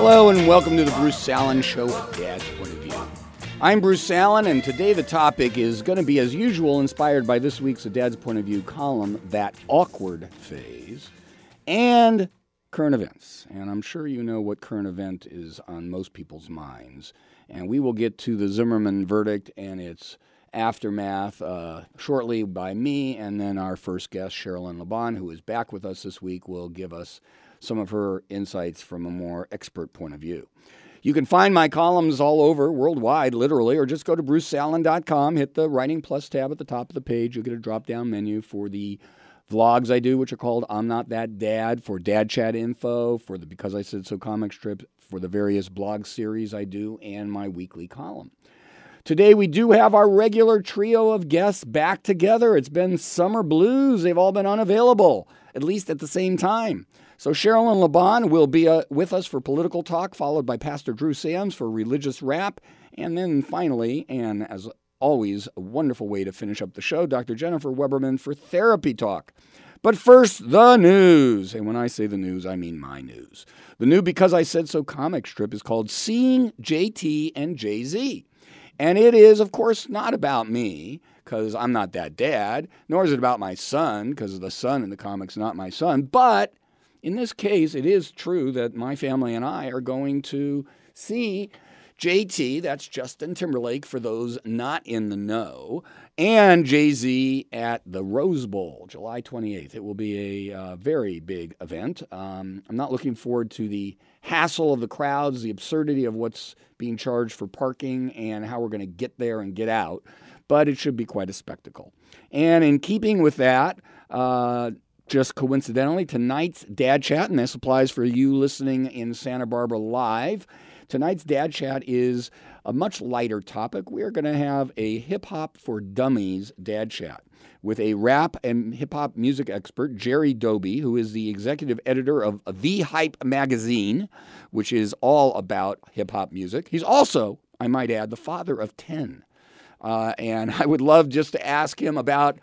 Hello and welcome to the Bruce Salen Show, Dad's Point of View. I'm Bruce Salen, and today the topic is going to be, as usual, inspired by this week's Dad's Point of View column, That Awkward Phase, and current events. And I'm sure you know what current event is on most people's minds. And we will get to the Zimmerman verdict and its aftermath shortly by me, and then our first guest, Sherilyn LeBon, who is back with us this week, will give us some of her insights from a more expert point of view. You can find my columns all over, worldwide, literally, or just go to brucesalen.com, hit the Writing Plus tab at the top of the page. You'll get a drop-down menu for the vlogs I do, which are called I'm Not That Dad, for Dad Chat info, for the Because I Said So comic strip, for the various blog series I do, and my weekly column. Today we do have our regular trio of guests back together. It's been summer blues. They've all been unavailable, at least at the same time. So Sherilyn LeBon will be with us for political talk, followed by Pastor Drew Sams for religious rap. And then finally, and as always, a wonderful way to finish up the show, Dr. Jennifer Weberman for therapy talk. But first, the news. And when I say the news, I mean my news. The new Because I Said So comic strip is called Seeing JT and Jay-Z. And it is, of course, not about me, because I'm not that dad, nor is it about my son, because the son in the comic's not my son. But in this case, it is true that my family and I are going to see JT, that's Justin Timberlake for those not in the know, and Jay-Z at the Rose Bowl, July 28th. It will be a very big event. I'm not looking forward to the hassle of the crowds, the absurdity of what's being charged for parking, and how we're going to get there and get out, but it should be quite a spectacle. And in keeping with that, just coincidentally, tonight's Dad Chat, and this applies for you listening in Santa Barbara live, tonight's Dad Chat is a much lighter topic. We are going to have a hip-hop for dummies Dad Chat with a rap and hip-hop music expert, Jerry Doby, who is the executive editor of The Hype magazine, which is all about hip-hop music. He's also, I might add, the father of 10. And I would love just to ask him about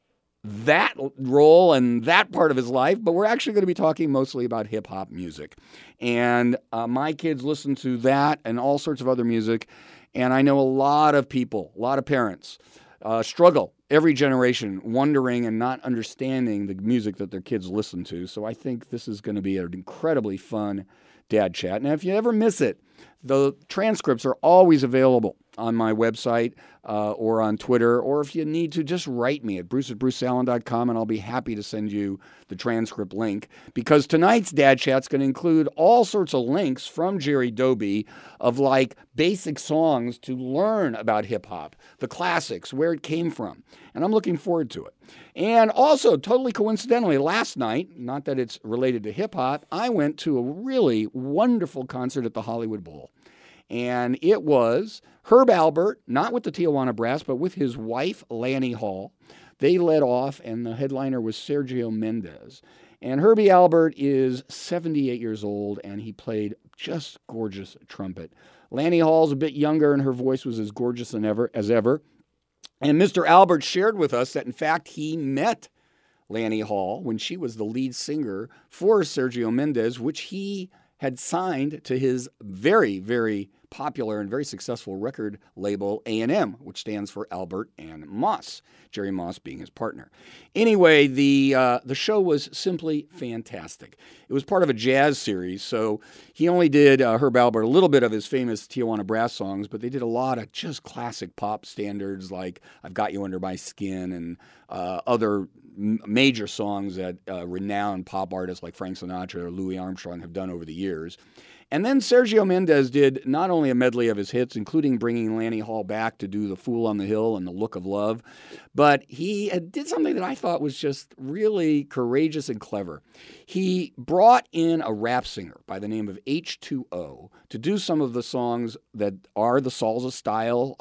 that role and that part of his life, but we're actually going to be talking mostly about hip-hop music. And my kids listen to that and all sorts of other music, and I know a lot of people, a lot of parents, struggle every generation wondering and not understanding the music that their kids listen to. So I think this is going to be an incredibly fun Dad Chat. Now, if you ever miss it, the transcripts are always available on my website or on Twitter, or if you need to, just write me at bruce@brucesalen.com, and I'll be happy to send you the transcript link, because tonight's Dad Chat's going to include all sorts of links from Jerry Doby of like basic songs to learn about hip-hop, the classics, where it came from, and I'm looking forward to it. And also, totally coincidentally, last night, not that it's related to hip-hop, I went to a really wonderful concert at the Hollywood Bowl. And it was Herb Alpert, not with the Tijuana Brass, but with his wife, Lanny Hall. They led off, and the headliner was Sergio Mendes. And Herbie Alpert is 78 years old, and he played just gorgeous trumpet. Lanny Hall's a bit younger, and her voice was as gorgeous as ever. And Mr. Alpert shared with us that, in fact, he met Lanny Hall when she was the lead singer for Sergio Mendes, which he had signed to his very, very popular and very successful record label, A&M, which stands for Alpert and Moss, Jerry Moss being his partner. Anyway, the show was simply fantastic. It was part of a jazz series, so he only did, Herb Alpert, a little bit of his famous Tijuana Brass songs, but they did a lot of just classic pop standards like I've Got You Under My Skin and other major songs that renowned pop artists like Frank Sinatra or Louis Armstrong have done over the years. And then Sergio Mendes did not only a medley of his hits, including bringing Lanny Hall back to do The Fool on the Hill and The Look of Love, but he did something that I thought was just really courageous and clever. He brought in a rap singer by the name of H2O to do some of the songs that are the salsa style,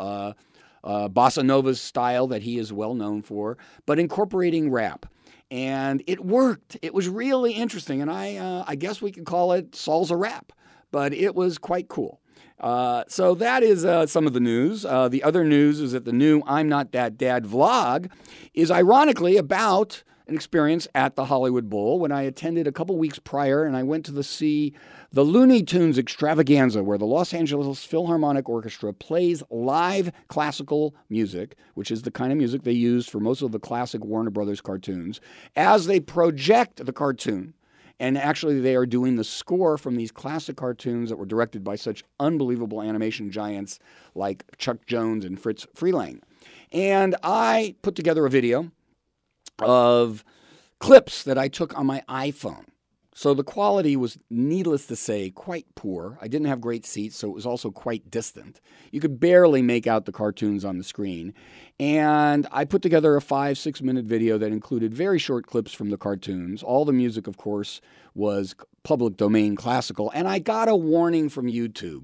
bossa nova style that he is well known for, but incorporating rap. And it worked. It was really interesting, and I guess we could call it salsa rap. But it was quite cool. So that is some of the news. The other news is that the new I'm Not That Dad vlog is ironically about an experience at the Hollywood Bowl when I attended a couple weeks prior, and I went to see the Looney Tunes extravaganza, where the Los Angeles Philharmonic Orchestra plays live classical music, which is the kind of music they used for most of the classic Warner Brothers cartoons, as they project the cartoon. And actually, they are doing the score from these classic cartoons that were directed by such unbelievable animation giants like Chuck Jones and Fritz Freleng. And I put together a video of clips that I took on my iPhone. So the quality was, needless to say, quite poor. I didn't have great seats, so it was also quite distant. You could barely make out the cartoons on the screen. And I put together a 5-6 minute video that included very short clips from the cartoons. All the music, of course, was public domain classical. And I got a warning from YouTube.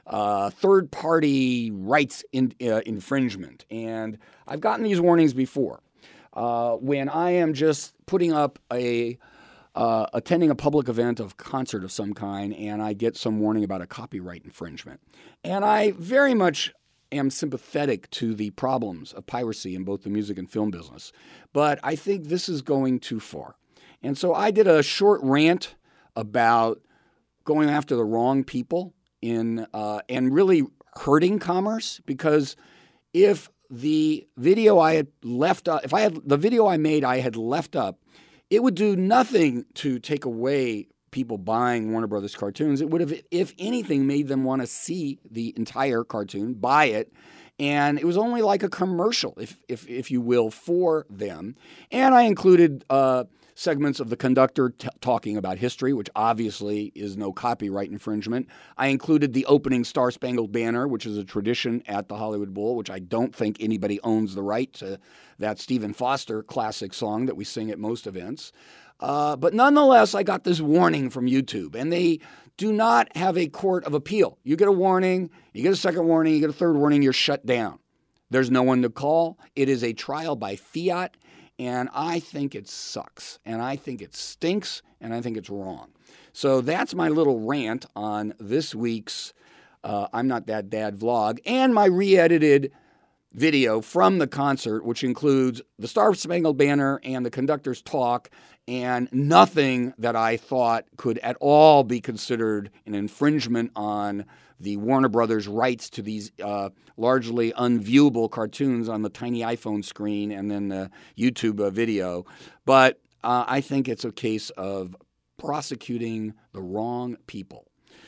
Third-party rights infringement. And I've gotten these warnings before. When I am just putting up attending a public event of concert of some kind, and I get some warning about a copyright infringement. And I very much am sympathetic to the problems of piracy in both the music and film business. But I think this is going too far. And so I did a short rant about going after the wrong people and really hurting commerce, because if the video I had left up, the video I made I had left up, it would do nothing to take away people buying Warner Brothers cartoons. It would have, if anything, made them want to see the entire cartoon, buy it, and it was only like a commercial, if you will, for them. And I included segments of the conductor talking about history, which obviously is no copyright infringement. I included the opening Star Spangled Banner, which is a tradition at the Hollywood Bowl, which I don't think anybody owns the right to, that Stephen Foster classic song that we sing at most events. But nonetheless, I got this warning from YouTube, and they do not have a court of appeal. You get a warning, you get a second warning, you get a third warning, you're shut down. There's no one to call. It is a trial by fiat. And I think it sucks, and I think it stinks, and I think it's wrong. So that's my little rant on this week's I'm Not That Dad vlog, and my re-edited video from the concert, which includes the Star Spangled Banner and the conductor's talk, and nothing that I thought could at all be considered an infringement on the Warner Brothers rights to these largely unviewable cartoons on the tiny iPhone screen and then the YouTube video. But I think it's a case of prosecuting the wrong people.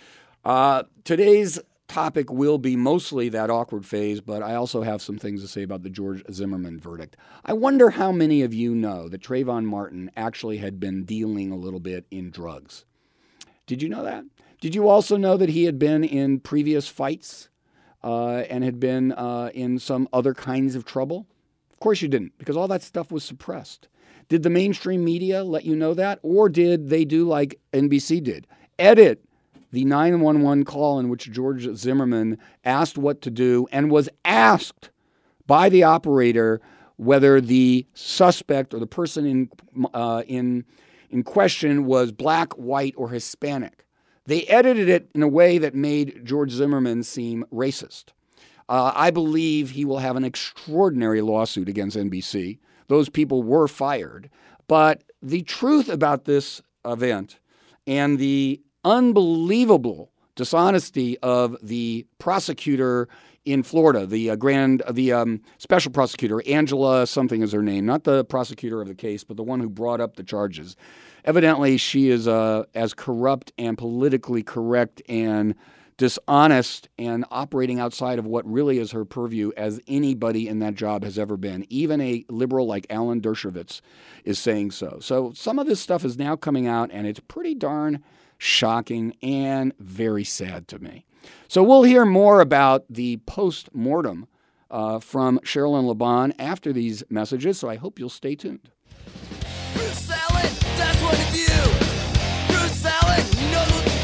Today's topic will be mostly that awkward phase, but I also have some things to say about the George Zimmerman verdict. I wonder how many of you know that Trayvon Martin actually had been dealing a little bit in drugs. Did you know that? Did you also know that he had been in previous fights and had been in some other kinds of trouble? Of course you didn't, because all that stuff was suppressed. Did the mainstream media let you know that? Or did they do like NBC did? Edit the 911 call in which George Zimmerman asked what to do and was asked by the operator whether the suspect or the person in question was black, white, or Hispanic. They edited it in a way that made George Zimmerman seem racist. I believe he will have an extraordinary lawsuit against NBC. Those people were fired. But the truth about this event and the unbelievable dishonesty of the prosecutor in Florida, the special prosecutor, Angela something is her name, not the prosecutor of the case, but the one who brought up the charges. Evidently, she is as corrupt and politically correct and dishonest and operating outside of what really is her purview as anybody in that job has ever been. Even a liberal like Alan Dershowitz is saying so. So some of this stuff is now coming out, and it's pretty darn shocking and very sad to me. So we'll hear more about the post-mortem from Sherilyn LeBon after these messages, so I hope you'll stay tuned. Bruce Allen, that's one of you. Bruce Allen, you know